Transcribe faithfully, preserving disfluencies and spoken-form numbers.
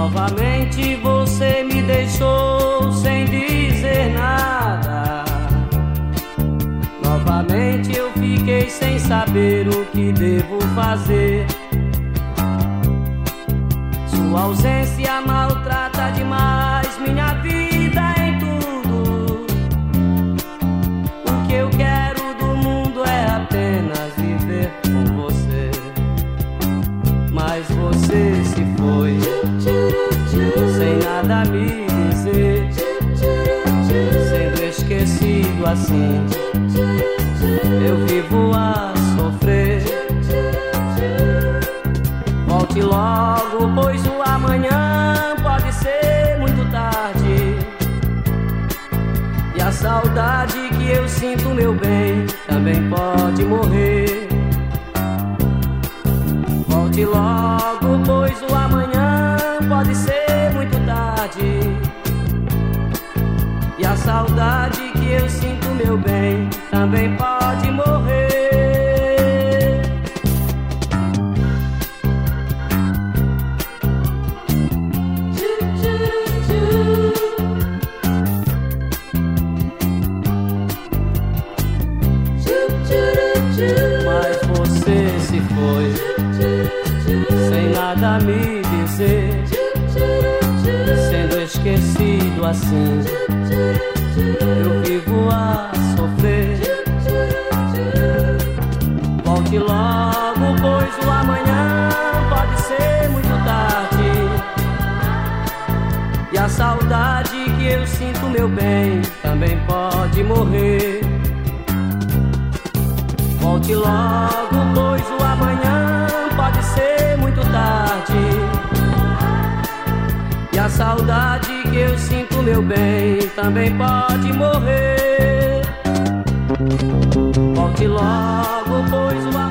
Novamente você me deixou sem dizer nada. Novamente eu fiquei sem saber o que devo fazer. Sua ausência maltrata demais minha vida em tudo. O que eu quero do mundo é apenas viver com você. Mas você se foi sem nada me dizer, sendo esquecido assim, eu vivo a sofrer. Volte logo, pois o amanhã pode ser muito tarde, e a saudade que eu sinto, meu bem, também pode morrer. Volte logo, pois o amanhã pode ser muito tarde, e a saudade que eu sinto, meu bem, também pode morrer. Mas você se foi sem nada me dizer, sendo esquecido assim, eu vivo a sofrer. Volte logo, pois o amanhã pode ser muito tarde, e a saudade que eu sinto, meu bem, também pode morrer. Volte logo, pois o amanhã pode ser muito tarde, e a saudade que eu sinto, meu bem, também pode morrer. Volte logo, pois o